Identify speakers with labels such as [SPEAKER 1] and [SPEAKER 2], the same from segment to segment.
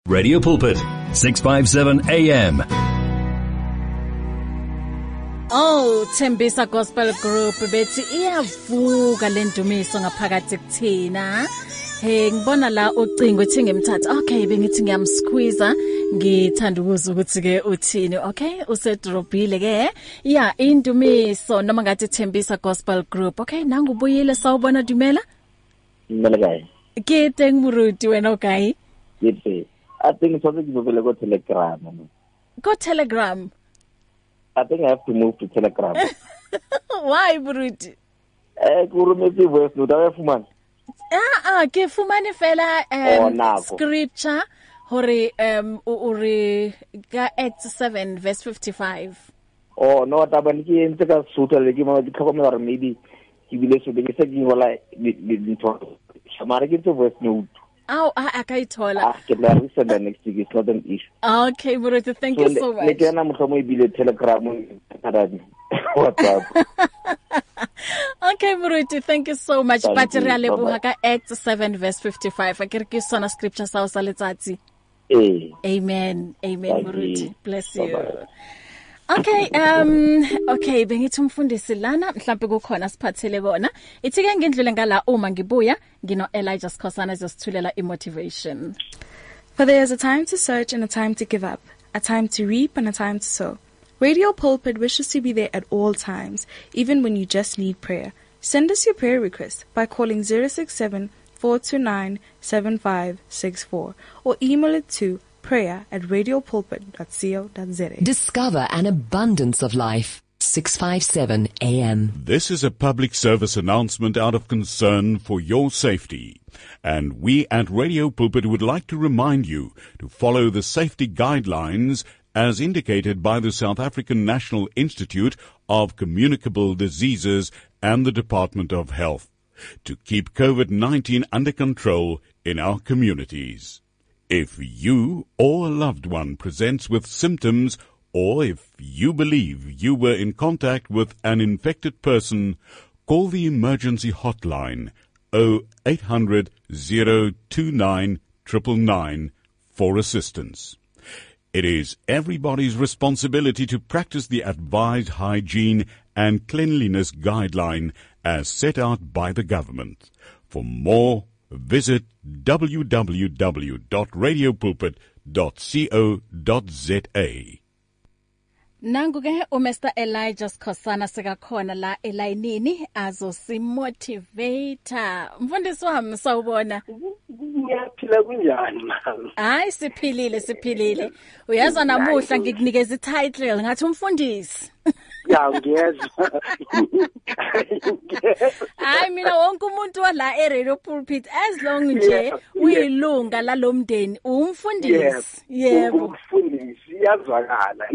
[SPEAKER 1] Radio Pulpit, 657 AM.
[SPEAKER 2] Oh, Thembisa Gospel Group bethi iyavuka lendumiso ngaphakathi kuthina. Hey, ngibona la ucingo ethi ngimthatha. Okay, bengithi ngiyamsqueeza, ngithanda ukuzwa ukuthi ke uthini. Okay, usedrobhile ke. Yeah, indumiso noma ngathi Thembisa Gospel Group. Okay, nangu ubuyile sawubona Dumela?
[SPEAKER 3] Dumela kae?
[SPEAKER 2] Ke Muruti wena okay?
[SPEAKER 3] Yipe. I think it's something to go Telegram.
[SPEAKER 2] Go Telegram.
[SPEAKER 3] I think I have to move to Telegram.
[SPEAKER 2] Why, Muruti?
[SPEAKER 3] Kurumeti voice note afumana.
[SPEAKER 2] Ke fumane fela scripture hore uri ka Acts 7 verse 55.
[SPEAKER 3] Oh no, tabani ke entse ka suta le ke mo di tlhokomela re maybe ke bile se be ke se ke ngola di ntho. Shamara ke tse voice note.
[SPEAKER 2] Oh, akaithola.
[SPEAKER 3] Ke la re send next week, it's not an issue.
[SPEAKER 2] Okay, Muruti, thank you so much.
[SPEAKER 3] Le ke na mo bile Telegram WhatsApp.
[SPEAKER 2] Okay, Muruti, thank you so much. But re a leboha ka Acts 7 verse 55. Akere ke sona scripture sa o sa letsatsi. Amen. Amen, Muruti. Bless you. Bye-bye. Okay, okay, bengithi umfundisi lana mhlambe kukhona siphathele bona. Ithi ke ngendlule ngala uma ngibuya ngino Elijah Skhosana ezosithulela imotivation.
[SPEAKER 4] For there is a time to search and a time to give up, a time to reap and a time to sow. Radio Pulpit wishes to be there at all times, even when you just need prayer. Send us your prayer request by calling 067-429-7564 or email it to prayer@radiopulpit.co.za.
[SPEAKER 5] Discover an abundance of life. 657 AM.
[SPEAKER 6] This is a public service announcement out of concern for your safety. And we at Radio Pulpit would like to remind you to follow the safety guidelines as indicated by the South African National Institute of Communicable Diseases and the Department of Health to keep COVID-19 under control in our communities. If you or a loved one presents with symptoms, or if you believe you were in contact with an infected person, call the emergency hotline 0800 029 999 for assistance. It is everybody's responsibility to practice the advised hygiene and cleanliness guideline as set out by the government. For more, visit www.radiopulpit.co.za.
[SPEAKER 2] Nangu ke Mr. Elijah Skhosana sekakhona la elayinini azosimotivator. Mfundisi wami sawubona.
[SPEAKER 7] Ngiyaphila kunjani mama?
[SPEAKER 2] Hayi siphilile. Uyaza namuhla ngikunikeza i-title ngathi umfundisi.
[SPEAKER 7] Ya ngiyezwa.
[SPEAKER 2] Hayi mina wonke umuntu wala eRadio Pulpit as long nje uyilunga lalomndeni umfundisi. Yebo.
[SPEAKER 7] Umfundisi iyazwakala.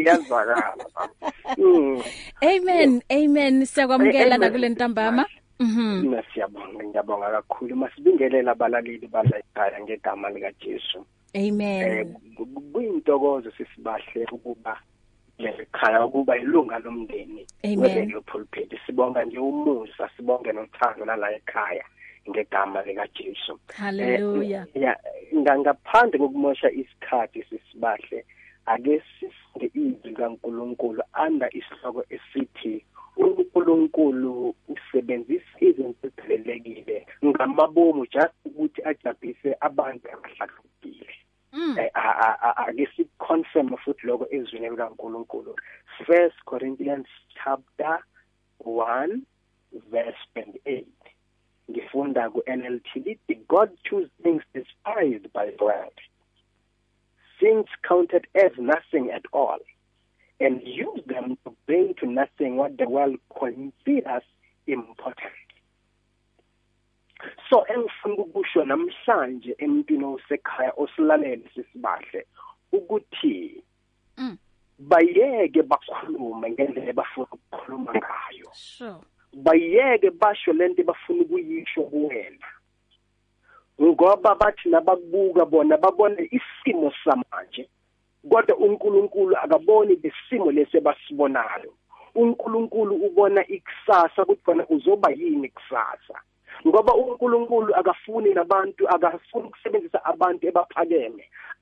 [SPEAKER 2] Amen. Siyakwamukela nakule ntambama.
[SPEAKER 7] Ngiyabonga kakhulu. Masibingelela abalaleli bala ekhaya ngegama lika Jesu.
[SPEAKER 2] Amen.
[SPEAKER 7] Kuyintokozo sisibahle ukuba ekhaya ukuba ilunga lomndeni.
[SPEAKER 2] Amen.
[SPEAKER 7] Pulpit sibonga nje umusa, sibonge nothando la ekhaya ngegama lika Jesu.
[SPEAKER 2] Hallelujah.
[SPEAKER 7] Ngaphandle kokumosha isikhathi sisibahle, ake sifunde izwi kaNkulunkulu anda isihloko esithi uNkulunkulu usebenzisa izinto eziphelelekile ngamabomu just ukuthi ajabulise abantu abahlakaniphile. Ake siconfirm futhi lokho ezwini likaNkulunkulu. 1 Corinthians chapter 1 verse 28. Ngifunda ku NLT, God chose things despised by the world, things counted as nothing at all, and used them to bring to nothing what the world considers important. So engifuna ukusho namhlanje emntwini osekhaya osilalele sisibahle ukuthi bayeke bakhulume ngendlela bafuna ukukhuluma ngayo.
[SPEAKER 2] Sure.
[SPEAKER 7] Bayeke basho lento bafuna ukuyisho kuwena. Ngoba bathi nabakubuka bona babone isimo samanje. Kodwa uNkulunkulu akaboni lesimo lesi basibonayo. uNkulunkulu ubona ikusasa ukuthi khona uzoba yini kusasa. Ngoba uNkulunkulu akafuni nabantu, akafuni ukusebenzisa abantu ebaphakeme.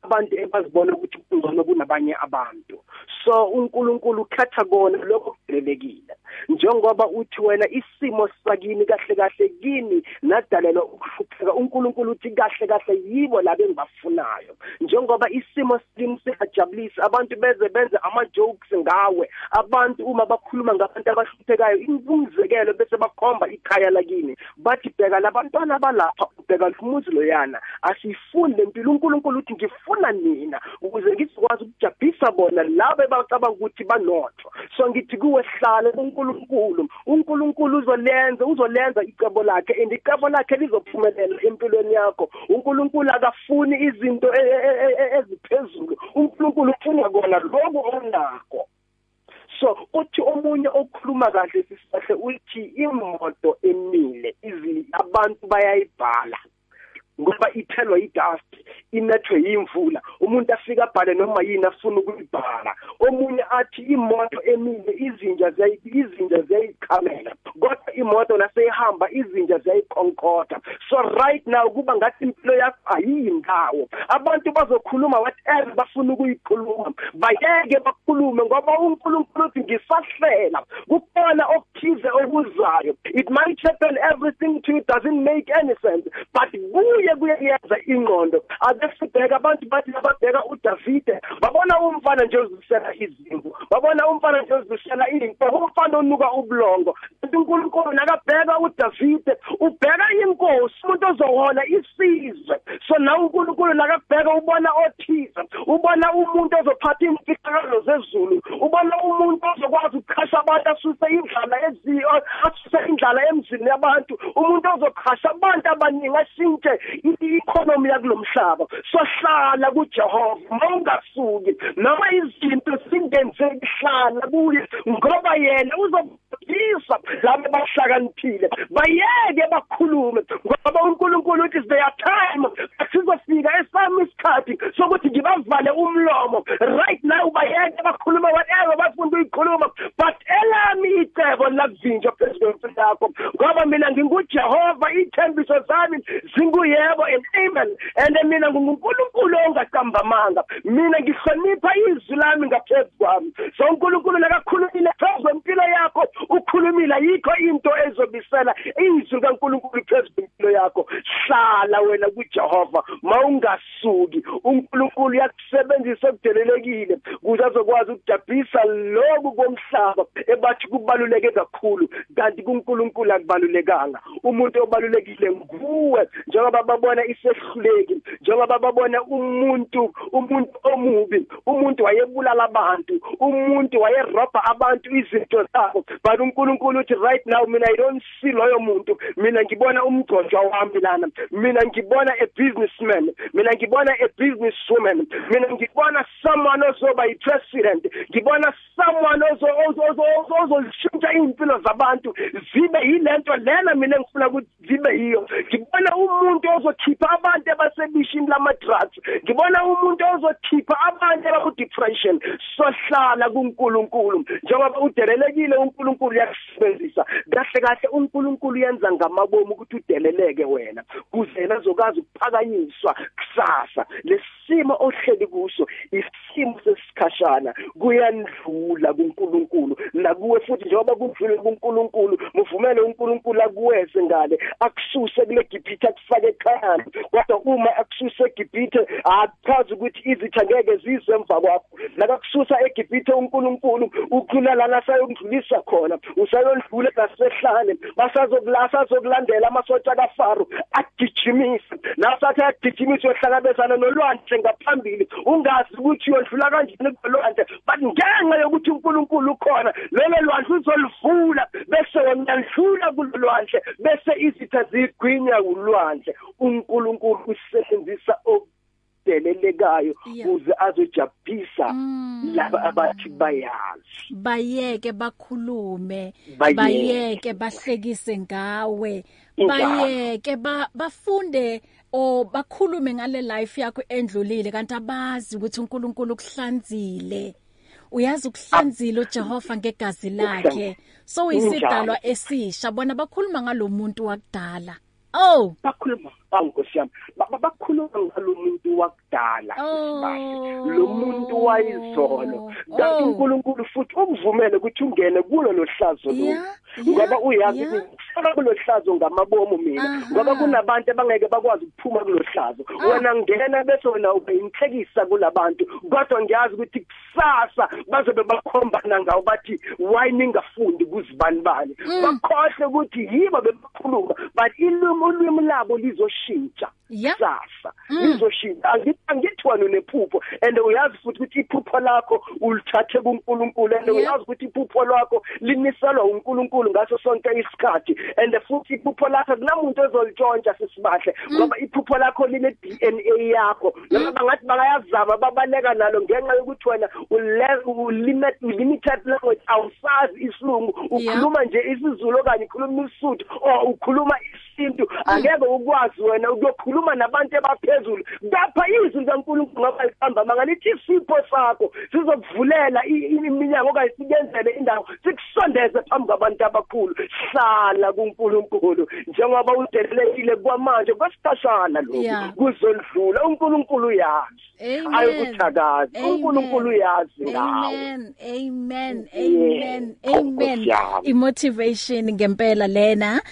[SPEAKER 7] abantu ebazibona ukuthi kungcono kunabanye abantu. So uNkulunkulu ukhetha kona lokho kudelekile. Njengoba uthi wena isimo sakini kahle kahle kini nadalelwa ukuhlupheka, uNkulunkulu uthi kahle kahle yibo labo engibafunayo. Njengoba isimo sakini singajabulisi, abantu benze ama jokes ngawe, abantu uma bakhuluma ngabantu abahluphekayo ingumzekelo bese bakhomba ikhaya lakini, bathi bheka labantwana balapha, ubheka umuzi loyana, asifunde impilo. uNkulunkulu uthi ngifuna nina ukuze ngizokwazi ukujabulisa bona labo bacabanga ukuthi banotho. So ngithi kuwe hlala uNkulunkulu uzolenza icebo lakhe, and icebo lakhe lizophumelela empilweni yakho. uNkulunkulu akafuni izinto eziphezulu, uNkulunkulu ufuna kona lokho onakho. So uthi omunye okhuluma kahle sisihle uthi imoto emile abantu bayayibhala ngoba ithelwa idust, inethwe yimvula, umuntu afika abhale noma yini afuna ukuyibhala. Omunye athi imoto emile izinja ziyayikhamela, kodwa imoto naseyihamba izinja ziyayikhonkotha. So right now kuba ngathi impilo yakho ayindawo, abantu bazokhuluma whatever bafuna ukuyikhuluma, bayeke bakhulume ngoba uNkulunkulu uthi ngisahlela kukhona okuthize okuzayo. It might happen, everything to you doesn't make any sense, but kuyenza ingqondo. Abesibheka abantu bathi ababheka uDavide babona umfana nje uzisela izimvu, babona umfana nje uzisela impo, umfana onuka ubulongo. uNkulunkulu nakabheka uDavide ubheka inkosi, umuntu ozohola isizwe. So nawo uNkulunkulu nakabheka ubona othize, ubona umuntu ozophatha imfihlakalo zezulu, ubona umuntu ozokwazi ukukhasha abantu asuse indlala emzini yabantu, umuntu ozokhasha abantu abaningi ashintshe i-economy yakulomhlaba. So hlala kuJehova mawungasuki noma izinto singenzeki, hlala kuye ngoba yena uzobhisa labo bahlakaniphile, bayeke bakhulume ngoba uNkulunkulu uthi their time sizofika esami isikhathi sokuthi ngibavale umlomo. Right now bayeke bakhuluma whatever bafuna ukuyikhuluma, but elami icebo lakuvinjwa phezulu kwakho ngoba mina nginguJehova, ithembiso zami zinguyebo and amen. And mina nguNkulunkulu ongaqambamanga, mina ngihlonipha izwi lami ngaphezulu kwami. So uNkulunkulu nakakhulumile phezu kwempilo yakho, ukhulumile yikho into ezobisela izwi kaNkulunkulu phezulu kwempilo yakho. Hlala wena kuJehova mawungasuki, uNkulunkulu yakusebenzisa okudelelekile ukuze azokwazi ukujabulisa lokhu komhlaba ebathi kubaluleke kakhulu, kanti kuNkulunkulu akubalulekanga. Umuntu obalulekile nguwe, njengoba babona isehluleki, njengoba babona umuntu omubi, umuntu wayebulala abantu, umuntu wayerobha abantu izinto zabo. But uNkulunkulu uthi right now mina I don't see loyo muntu, mina ngibona umgcojwa wami lana, mina ngibona a businessman, mina ngibona a businesswoman, mina ngibona someone ozoba i-president, ngibona someone ozoshintsha impilo zabantu zibe yilento lena mina ngifuna ukuthi zibe yiyo. Ngibona umuntu ozokhipha abantu abasebishini lama-drugs, ngibona umuntu ozokhipha abantu abaku-depression. So hlala kuNkulunkulu njengoba udelelekile, uNkulunkulu yakusebenzisa kahle kahle. uNkulunkulu yenza ngamabomu ukuthi udeleleke wena kuze yena azokwazi ukuphakanyiswa kusasa. Lesimo ohleli kuso isimo sesikhashana, kuyandlula kuNkulunkulu nakuwe futhi. Njengoba kudlule kuNkulunkulu, muvumele uNkulunkulu akuweze ngale, akususe kule Gibhithe akufake ekhaya. Kodwa uma akususe eGibhithe akuchazi ukuthi izitha ngeke zize emva kwakho. Nakakususa eGibhithe uNkulunkulu ukhula lana sayokudlulisa khona, usayondlule ngasehlane, basazokulandela amasotsha kaFaro agijimisa, nasathi agijimisa yohlangabezana nolwandle ngaphambili, ungazi ukuthi uyodlula kanjani kulolwandle, but ngenxa yokuthi uNkulunkulu ukhona, lelo lwandle uzolivula bese wena udlula kulolwandle, bese izitha zigwinya kulwandle. uNkulunkulu usebenzisa okudelelekayo ukuze azojabulisa laba abathi bayazi.
[SPEAKER 2] Bayeke bakhulume, bayeke bahlekise ngawe, bayeke bafunde o bakhulume ngale life yakho endlulile, kanti abazi ukuthi uNkulunkulu ukuhlanzile. Uyazi ukuhlanzile uJehova ngegazi lakhe, so isidalwa esisha. Bona bakhuluma ngalomuntu wakudala. Oh,
[SPEAKER 7] bakhuluma Nkosi yami bakhuluma ngalomuntu wakudala sisibahle lo muntu wayizolo kanti uNkulunkulu futhi umvumele ukuthi ungene kulo lohlazo lo ngoba uyazi ukuthi kulo hlazo ngamabomo mina ngoba kunabantu abangeke bakwazi ukuphuma kulo hlazo wena ngena bese wena ubeyinhlekisa kulabantu kodwa ngiyazi ukuthi kusasa bazobe bakhombana ngawo bathi why ningafundi kuzibani bani bakhohle ukuthi yibo bebakhuluma but ulimi labo lizoshintsha sasa lizoshintsha angithiwa nephupho and uyazi futhi ukuthi iphupho lakho ulithathe kuNkulunkulu and uyazi ukuthi iphupho lakho liniselwa uNkulunkulu ngaso sonke isikhathi and futhi iphupho lakho kunamuntu ozolitshontsha sisibahle ngoba iphupho lakho line DNA yakho noma bangathi bayazama babaleka nalo ngenxa yokuthi wena limited language awusazi isilungu ukhuluma nje isiZulu okanye ukhuluma isiSuthu ukhuluma isintu angeke ukwazi wena ukukhuluma nabantu abaphezulu lapha izwi likaNkulunkulu ngoba lihamba mangalithi isipho sakho sizokuvulela iminyango okanye sikenzele indawo sikusondeze phambi kwabantu abakhulu hlala kuNkulunkulu njengoba udelelekile kwamanje kwesikhashana lokho kuzondlula uNkulunkulu uyazi ayikuthakaza uNkulunkulu uyazi ngawe
[SPEAKER 2] amen imotivation ngempela lena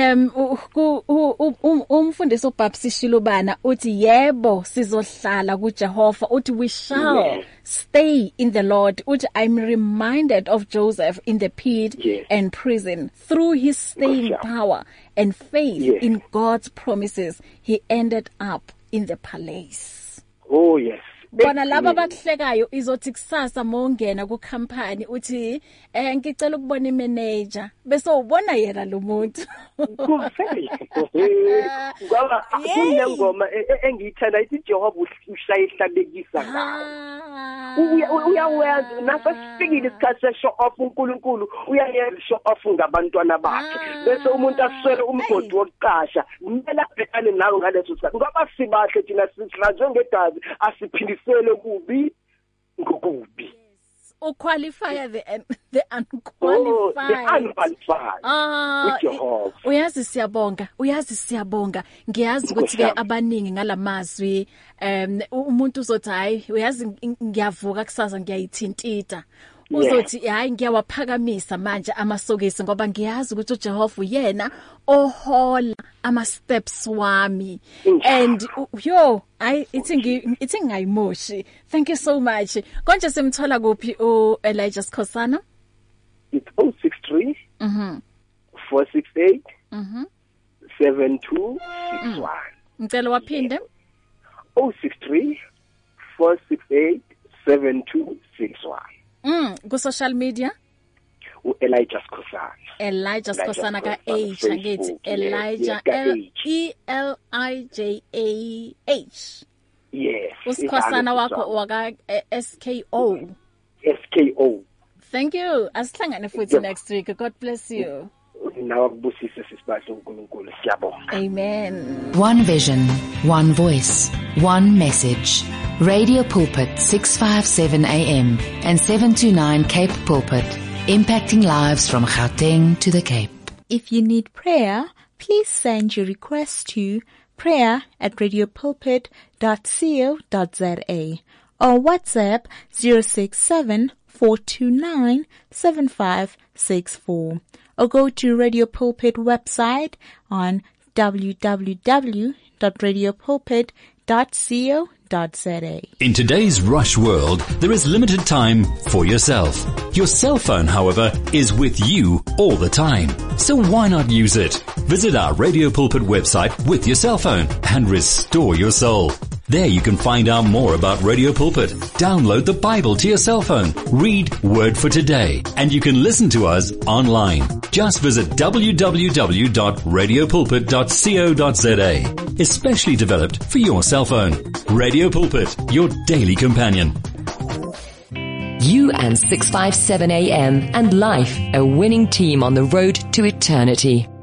[SPEAKER 2] umfundisi uBabsi Shilubana uthi yebo sizohlala kuJehova uthi we shall stay in the Lord uthi I'm reminded of Joseph in the pit and prison through his staying power and faith in God's promises he ended up in the palace.
[SPEAKER 7] Oh yes.
[SPEAKER 2] Bona laba bakuhlekayo izothi kusasa mongena ku company uthi ngicela ukubona imanager bese ubona yena lo muntu
[SPEAKER 7] ngoba kunengoma engiyithanda ithi Jehova ushaya ihlabekisa ngawo uyawenza nasesifikile isikhathi se-show off uNkulunkulu uyayenza show off ngabantwana bakhe bese umuntu aswele umgodi wokuqasha kumele abhekane nawe ngaleso sikhathi ngoba sibahle thina sihlanjwe ngegazi asiphindisele kubi ngokubi
[SPEAKER 2] uqualify the unqualified uyazi siyabonga ngiyazi ukuthi ke abaningi ngalamazwi umuntu uzothi hayi uyazi ngiyavuka kusasa ngiyayithintita uzothi hayi ngiyawaphakamisa manje amasokisi ngoba ngiyazi ukuthi uJehova yena ohola ama steps wami and ithi ngayimoshi. Thank you so much. Konje simthola kuphi Elijah Skhosana?
[SPEAKER 7] It's 063 468 7261.
[SPEAKER 2] Ngicela waphinde
[SPEAKER 7] 063 468 7261.
[SPEAKER 2] Ku social media
[SPEAKER 7] Elijah Skhosana.
[SPEAKER 2] Elijah Skhosana ka H ngithi Elijah ELIJAH.
[SPEAKER 7] Yes.
[SPEAKER 2] Uskhosana wakho waka SKO.
[SPEAKER 7] SKO.
[SPEAKER 2] Thank you. Asihlangane futhi next week. God bless you.
[SPEAKER 7] Nawe kubusise sisibahle uNkulunkulu siyabonga.
[SPEAKER 2] Amen.
[SPEAKER 5] One vision, one voice, one message. Radio Pulpit 657 AM and 729 Cape Pulpit, impacting lives from Gauteng to the Cape.
[SPEAKER 8] If you need prayer, please send your request to prayer@radiopulpit.co.za or WhatsApp 067-429-7564 or go to Radio Pulpit website on www.radiopulpit.co.za.
[SPEAKER 1] In today's rush world, there is limited time for yourself. Your cell phone, however, is with you all the time. So why not use it? Visit our Radio Pulpit website with your cell phone and restore your soul. There you can find out more about Radio Pulpit. Download the Bible to your cell phone. Read Word for Today. And you can listen to us online. Just visit www.radiopulpit.co.za. Especially developed for your cell phone. Radio Pulpit, your daily companion.
[SPEAKER 5] You and 657 AM and life, a winning team on the road to eternity.